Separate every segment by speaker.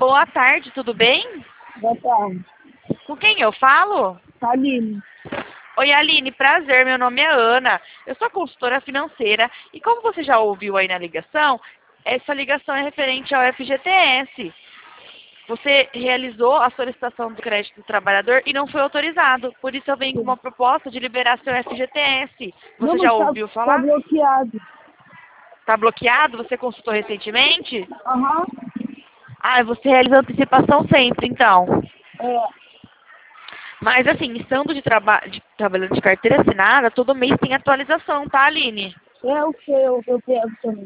Speaker 1: boa tarde, tudo bem?
Speaker 2: Boa tarde.
Speaker 1: Com quem eu falo?
Speaker 2: Aline.
Speaker 1: Oi, Aline, prazer, meu nome é Ana. Eu sou consultora financeira e como você já ouviu aí na ligação, essa ligação é referente ao FGTS. Você realizou a solicitação do crédito do trabalhador e não foi autorizado. Por isso eu venho com uma proposta de liberar seu FGTS. Você
Speaker 2: Não,
Speaker 1: já
Speaker 2: mas
Speaker 1: ouviu
Speaker 2: tá
Speaker 1: falar?
Speaker 2: bloqueado.
Speaker 1: Tá bloqueado? Você consultou recentemente?
Speaker 2: Aham.
Speaker 1: Ah, você realiza antecipação sempre, então.
Speaker 2: É.
Speaker 1: Mas assim, estando trabalhando de carteira assinada, todo mês tem atualização, tá, Aline?
Speaker 2: É o que eu pego também.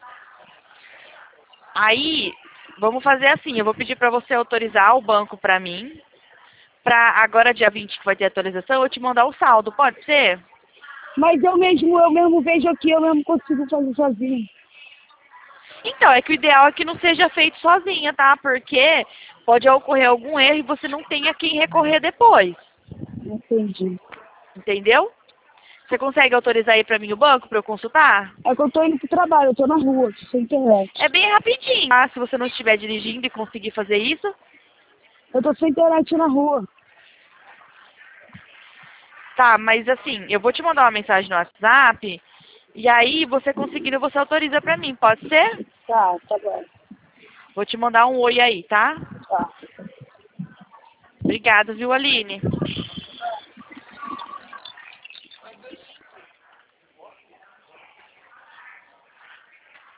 Speaker 1: Aí, vamos fazer assim, eu vou pedir para você autorizar o banco para mim, para agora dia 20 que vai ter atualização, eu te mandar o saldo, pode ser?
Speaker 2: Mas eu mesmo vejo aqui, eu mesmo consigo fazer sozinho.
Speaker 1: Então, é que o ideal é que não seja feito sozinha, tá? Porque pode ocorrer algum erro e você não tenha quem recorrer depois,
Speaker 2: Entendi.
Speaker 1: entendeu? Você consegue autorizar aí para mim o banco para eu consultar?
Speaker 2: É que eu tô indo pro trabalho, eu tô na rua, tô sem internet.
Speaker 1: É bem rapidinho, tá? Se você não estiver dirigindo e conseguir fazer isso.
Speaker 2: Eu tô sem internet na rua.
Speaker 1: Tá, mas assim, eu vou te mandar uma mensagem no WhatsApp e aí você conseguindo, você autoriza pra mim, pode ser?
Speaker 2: Tá bom.
Speaker 1: Vou te mandar um oi aí, tá?
Speaker 2: Tá.
Speaker 1: Obrigada, viu, Aline?